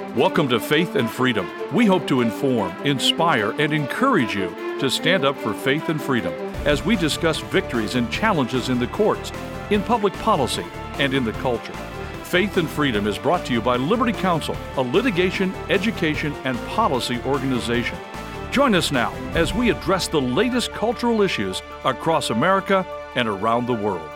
Welcome to Faith and Freedom. We hope to inform, inspire, and encourage you to stand up for faith and freedom as we discuss victories and challenges in the courts, in public policy, and in the culture. Faith and Freedom is brought to you by Liberty Counsel, a litigation, education, and policy organization. Join us now as we address the latest cultural issues across America and around the world.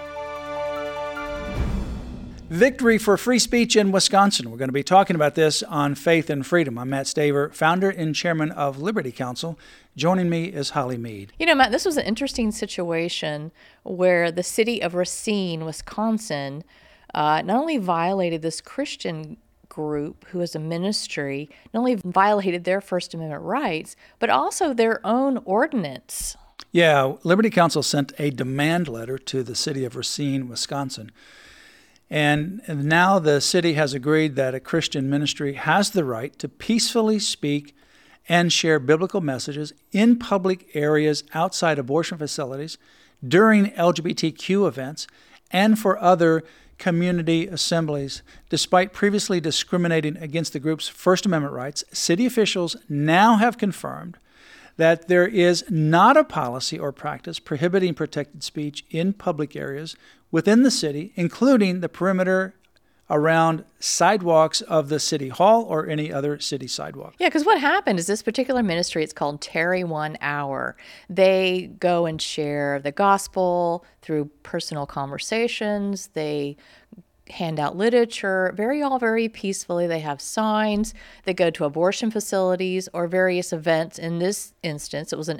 Victory for free speech in Wisconsin. We're going to be talking about this on Faith and Freedom. I'm Matt Staver, founder and chairman of Liberty Counsel. Joining me is Holly Mead. You know, Matt, this was an interesting situation where the city of Racine, Wisconsin, not only violated this Christian group who has a ministry, not only violated their First Amendment rights, but also their own ordinance. Yeah, Liberty Counsel sent a demand letter to the city of Racine, Wisconsin. And now the city has agreed that a Christian ministry has the right to peacefully speak and share biblical messages in public areas outside abortion facilities, during LGBTQ events, and for other community assemblies. Despite previously discriminating against the group's First Amendment rights, city officials now have confirmed that there is not a policy or practice prohibiting protected speech in public areas within the city, including the perimeter around sidewalks of the city hall or any other city sidewalk. Yeah, because what happened is this particular ministry, it's called Tarry 1 Hour. They go and share the gospel through personal conversations. They hand out literature, very peacefully. They have signs. They go to abortion facilities or various events. In this instance, it was an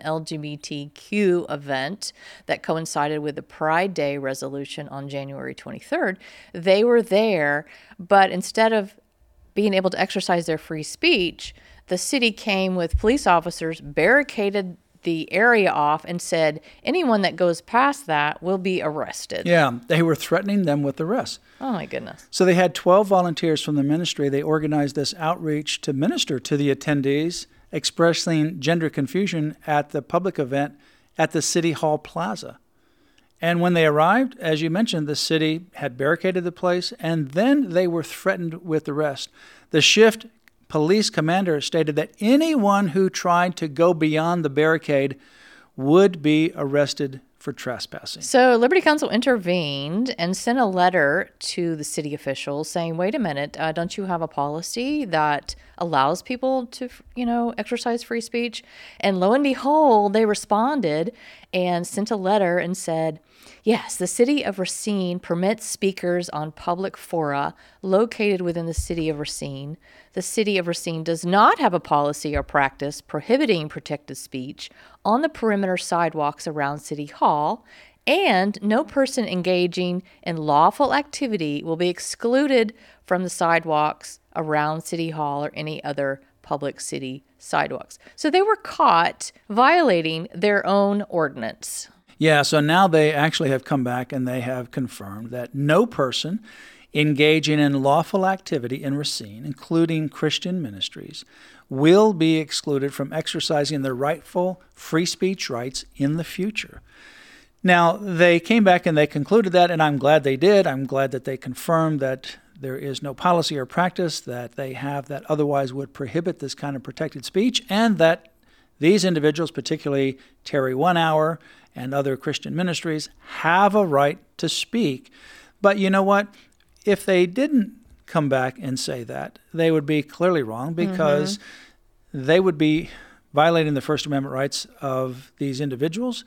LGBTQ event that coincided with the Pride Day resolution on January 23rd. They were there, but instead of being able to exercise their free speech, the city came with police officers, barricaded the area off, and said anyone that goes past that will be arrested. Yeah, they were threatening them with arrest. Oh, my goodness. So they had 12 volunteers from the ministry. They organized this outreach to minister to the attendees, expressing gender confusion at the public event at the City Hall Plaza. And when they arrived, as you mentioned, the city had barricaded the place, and then they were threatened with arrest. The shift police commander stated that anyone who tried to go beyond the barricade would be arrested for trespassing. So Liberty Counsel intervened and sent a letter to the city officials saying, wait a minute, don't you have a policy that allows people to, exercise free speech? And lo and behold, they responded and sent a letter and said, yes, the city of Racine permits speakers on public fora located within the city of Racine. The city of Racine does not have a policy or practice prohibiting protected speech on the perimeter sidewalks around City Hall, and no person engaging in lawful activity will be excluded from the sidewalks around City Hall or any other public city sidewalks. So they were caught violating their own ordinance. Yeah, so now they actually have come back and they have confirmed that no person engaging in lawful activity in Racine, including Christian ministries, will be excluded from exercising their rightful free speech rights in the future. Now, they came back and they concluded that, and I'm glad they did. I'm glad that they confirmed that there is no policy or practice that they have that otherwise would prohibit this kind of protected speech, and that these individuals, particularly Tarry 1 Hour and other Christian ministries, have a right to speak. But you know what? If they didn't come back and say that, they would be clearly wrong, because they would be violating the First Amendment rights of these individuals.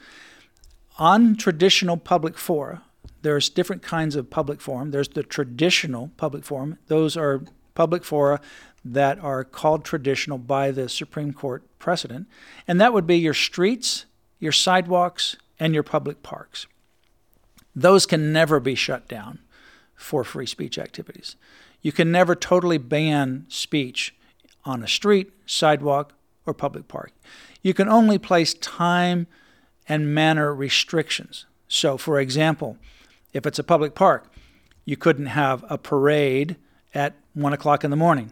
On traditional public fora, there's different kinds of public forum. There's the traditional public forum. Those are public fora that are called traditional by the Supreme Court precedent. And that would be your streets, your sidewalks, and your public parks. Those can never be shut down for free speech activities. You can never totally ban speech on a street, sidewalk, or public park. You can only place time and manner restrictions. So, for example, if it's a public park, you couldn't have a parade at 1 o'clock in the morning.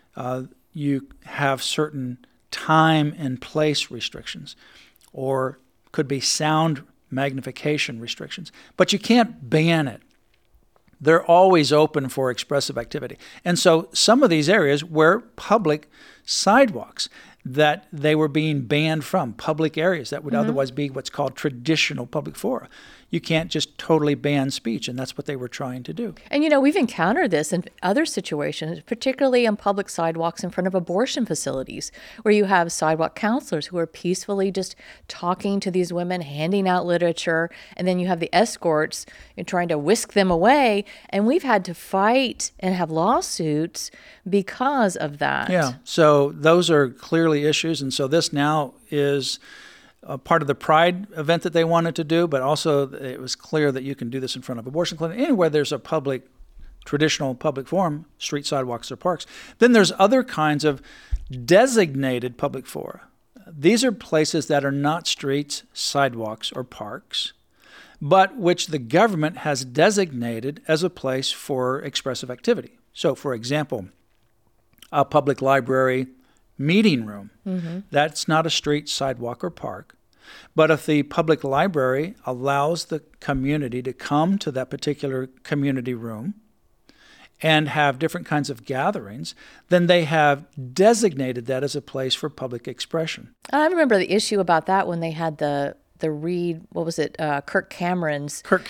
You have certain time and place restrictions, or could be sound magnification restrictions. But you can't ban it. They're always open for expressive activity. And so some of these areas were public sidewalks that they were being banned from, public areas that would otherwise be what's called traditional public fora. You can't just totally ban speech, and that's what they were trying to do. And, we've encountered this in other situations, particularly on public sidewalks in front of abortion facilities, where you have sidewalk counselors who are peacefully just talking to these women, handing out literature, and then you have the escorts trying to whisk them away. And we've had to fight and have lawsuits because of that. Yeah, so those are clearly issues, and so this now is a part of the Pride event that they wanted to do, but also it was clear that you can do this in front of abortion clinics. Anywhere there's a traditional public forum, street sidewalks or parks. Then there's other kinds of designated public fora. These are places that are not streets, sidewalks, or parks, but which the government has designated as a place for expressive activity. So, for example, a public library meeting room. That's not a street, sidewalk, or park. But if the public library allows the community to come to that particular community room and have different kinds of gatherings, then they have designated that as a place for public expression. I remember the issue about that when they had the Kirk Cameron.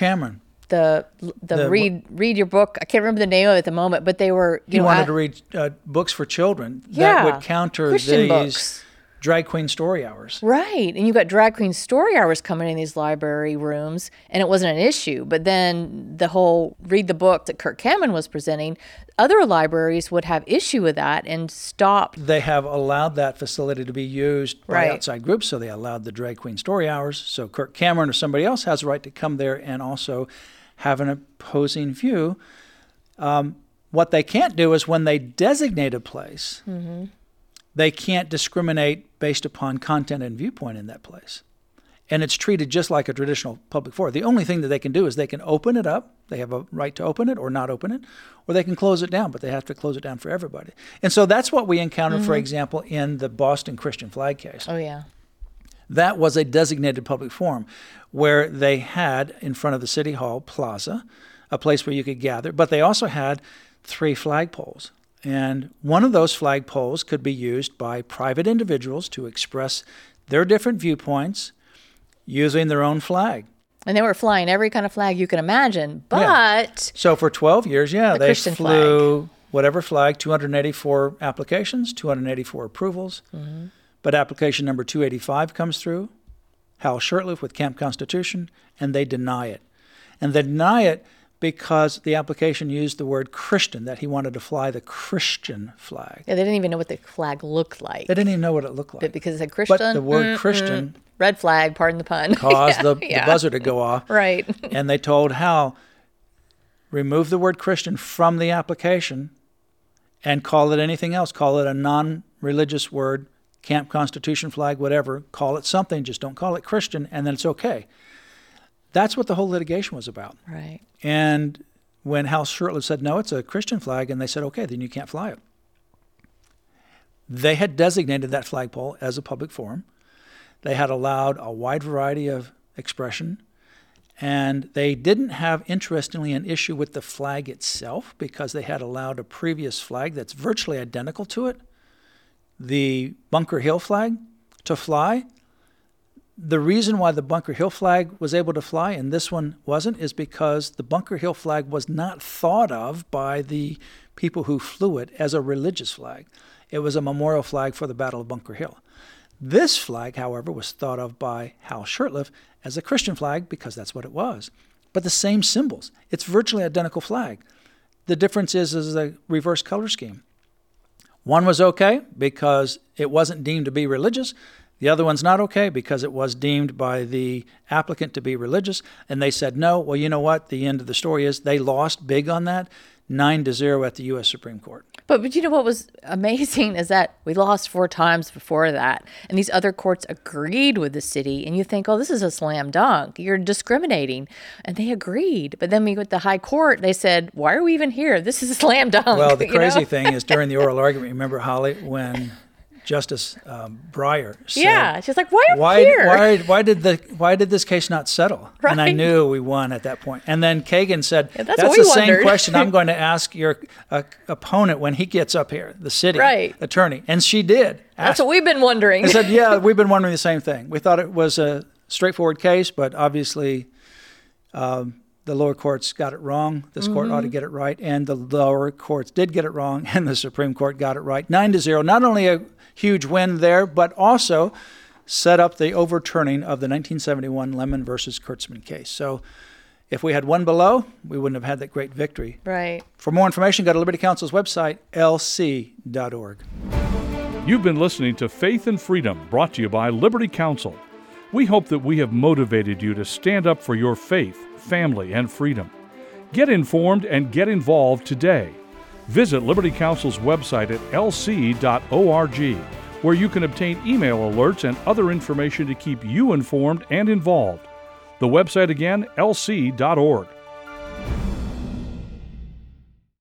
The read your book. I can't remember the name of it at the moment, but they were he wanted to read books for children that would counter Christian these books. drag queen story hours. Right, and you've got drag queen story hours coming in these library rooms, and it wasn't an issue. But then the whole read the book that Kirk Cameron was presenting, other libraries would have issue with that and stop. They have allowed that facility to be used by outside groups, so they allowed the drag queen story hours. So Kirk Cameron or somebody else has a right to come there and also have an opposing view. What they can't do is when they designate a place, they can't discriminate based upon content and viewpoint in that place. And it's treated just like a traditional public forum. The only thing that they can do is they can open it up. They have a right to open it or not open it, or they can close it down, but they have to close it down for everybody. And so that's what we encountered, for example, in the Boston Christian flag case. Oh, yeah. That was a designated public forum where they had in front of the City Hall Plaza a place where you could gather, but they also had 3 flagpoles. And one of those flagpoles could be used by private individuals to express their different viewpoints using their own flag. And they were flying every kind of flag you can imagine, but... Yeah. So for 12 years, they Christian flew whatever flag, 284 applications, 284 approvals. But application number 285 comes through, Hal Shurtleff with Camp Constitution, and they deny it. And they deny it because the application used the word Christian, that he wanted to fly the Christian flag. Yeah, they didn't even know what the flag looked like. They didn't even know what it looked like. But because it said Christian. But the word Christian... Red flag, pardon the pun. Caused the buzzer to go off. Right. And they told Hal, remove the word Christian from the application and call it anything else. Call it a non-religious word, Camp Constitution flag, whatever. Call it something. Just don't call it Christian, and then it's okay. That's what the whole litigation was about. Right. And when Hal Shurtleff said, no, it's a Christian flag, and they said, okay, then you can't fly it. They had designated that flagpole as a public forum. They had allowed a wide variety of expression, and they didn't have, interestingly, an issue with the flag itself because they had allowed a previous flag that's virtually identical to it, the Bunker Hill flag, to fly. The reason why the Bunker Hill flag was able to fly and this one wasn't is because the Bunker Hill flag was not thought of by the people who flew it as a religious flag. It was a memorial flag for the Battle of Bunker Hill. This flag, however, was thought of by Hal Shurtleff as a Christian flag because that's what it was. But the same symbols. It's virtually identical flag. The difference is a reverse color scheme. One was okay because it wasn't deemed to be religious. The other one's not okay because it was deemed by the applicant to be religious. And they said no. Well, you know what? The end of the story is they lost big on that, 9-0 at the U.S. Supreme Court. But you know what was amazing is that we lost 4 times before that, and these other courts agreed with the city, and you think, oh, this is a slam dunk. You're discriminating. And they agreed. But then we went to the high court, they said, why are we even here? This is a slam dunk. Well, the crazy thing is during the oral argument, remember, Holly, when Justice Breyer said, Yeah, she's like, why up here? Why did this case not settle? Right. And I knew we won at that point. And then Kagan said, that's that's what the we same wondered. question I'm going to ask your opponent when he gets up here, the city attorney. And she did. That's what we've been wondering. I said, yeah, we've been wondering the same thing. We thought it was a straightforward case, but obviously the lower courts got it wrong. This court ought to get it right. And the lower courts did get it wrong, and the Supreme Court got it right. 9-0. Not only a huge win there, but also set up the overturning of the 1971 Lemon versus Kurtzman case. So if we had won below, we wouldn't have had that great victory. Right. For more information, go to Liberty Counsel's website, lc.org. You've been listening to Faith and Freedom, brought to you by Liberty Counsel. We hope that we have motivated you to stand up for your faith, family, and freedom. Get informed and get involved today. Visit Liberty Counsel's website at lc.org, where you can obtain email alerts and other information to keep you informed and involved. The website again, lc.org.